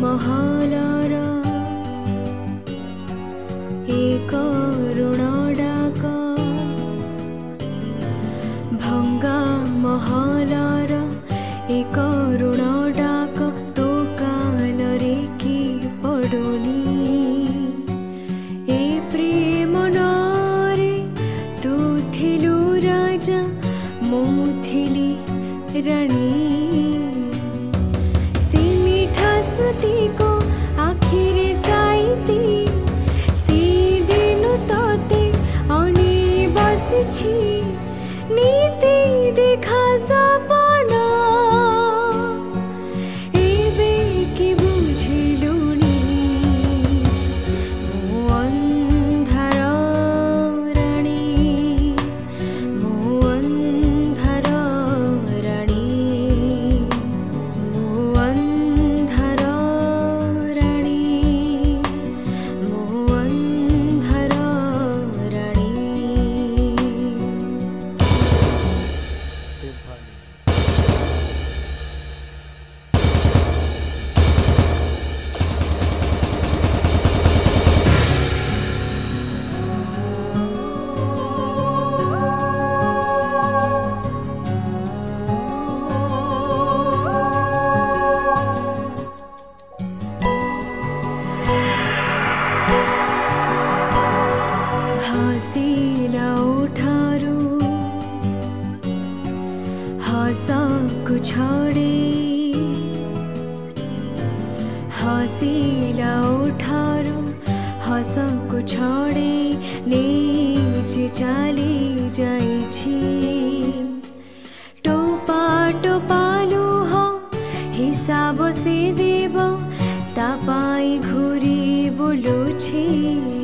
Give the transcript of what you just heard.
महलर एक ऋण डाक भंगा महलर एक ऋण डाक तो कानरे कि पड़ुनी ए प्रेम नारे तू थिलु राजा मु थिली रानी से मीठा स्मृति को आखिरे साइती से दिन तोते अने बसछि नीति देखा सपना एबे कि बुझिलुनी मो अंधार रानी मो अंधार रानी मो अंधार रानी मो अंधार रानी। हसिला उठारू हसकु छाड़े हसिला उठारू हसकु छाड़े नेजे चाली जाइछि टोपा टोपा लुह हिसाब से देव ता पाई घुरी बुलुछि।